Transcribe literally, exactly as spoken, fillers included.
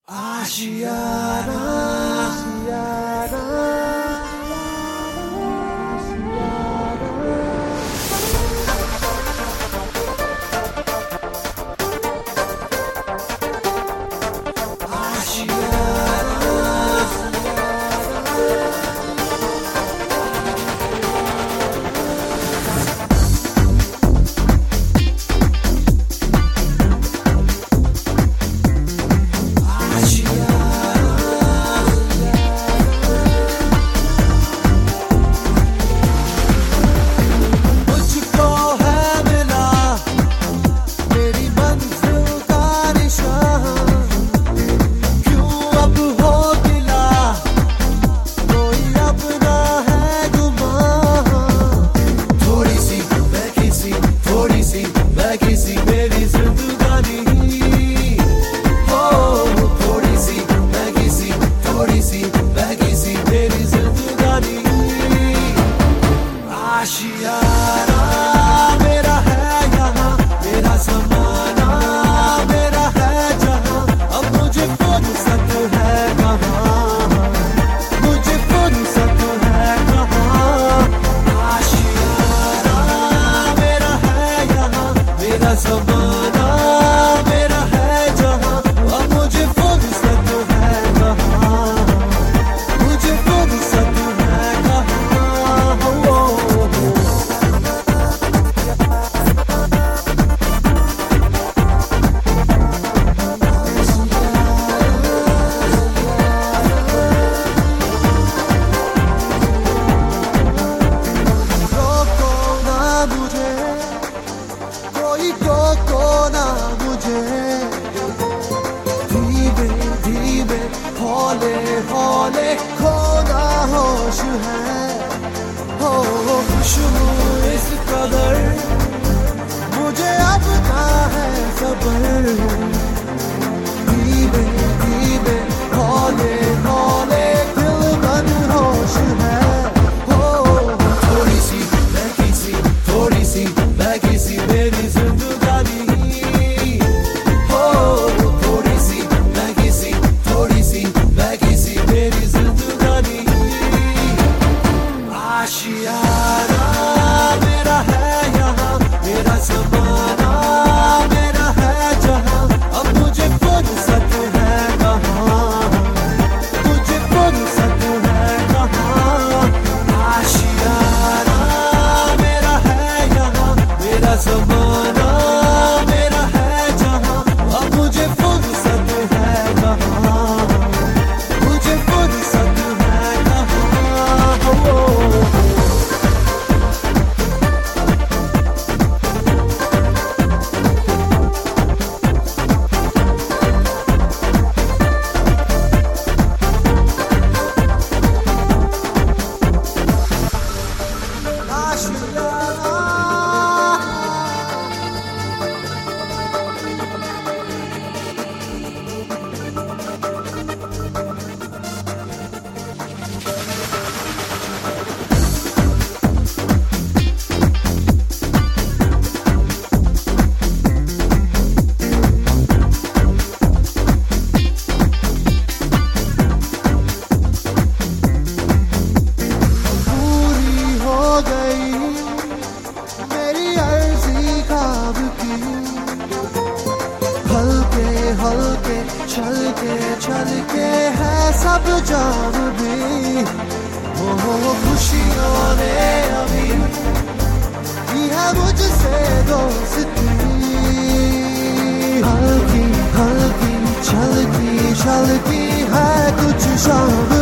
आशियाना आशियाना हौले खोना होश है हो खुशबू इस कदर मुझे अब ना है सबर धीमे धीमे हौले हौले दिल मन होश है हो थोड़ी सी महकी सी थोड़ी सी महकी सी मेरी जिंदगानी हल्के चल के चल के है सब जान भी वो खुशियों ने अभी की है मुझसे दोस्ती हल्की हल्की चलती चलती है कुछ शाम